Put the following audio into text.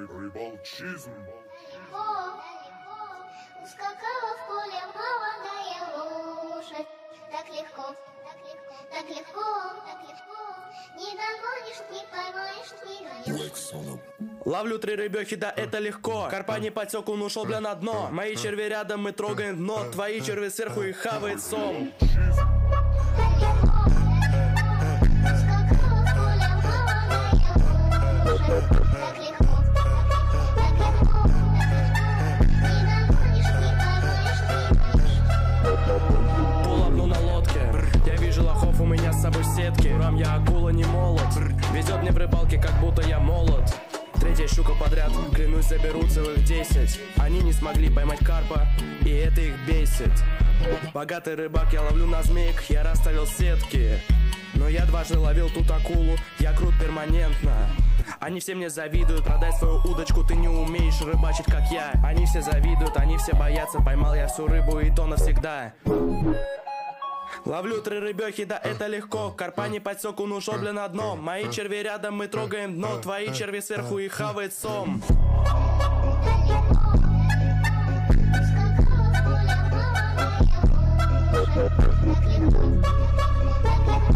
Рыбалчизм. Ускакала в поле молодая лошадь. Так легко, так легко, так легко. Не догонишь, не поймаешь, не гонишь. Ловлю 3 рыбехи, да это легко. Карпа не подсек, он ушел, бля, на дно. Мои черви рядом, мы трогаем дно. Твои черви сверху и хавает сом. Пуловну на лодке. Я вижу лохов, у меня с собой сетки. Рам, я акула, не молот. Везет мне в рыбалке, как будто я молод. 3-я щука подряд, клянусь, заберу целых 10. Они не смогли поймать карпа, и это их бесит. Богатый рыбак, я ловлю на змеек, я расставил сетки. Но я дважды ловил тут акулу, я крут перманентно. Они все мне завидуют, продай свою удочку, ты не умеешь рыбачить, как я. Они все завидуют, они все боятся, поймал я всю рыбу, и то навсегда. Ловлю 3 рыбехи, да это легко. Карпа не подсек, он ушел, бля, на дно. Мои черви рядом, мы трогаем дно. Твои черви сверху и хавает сом. Так легко,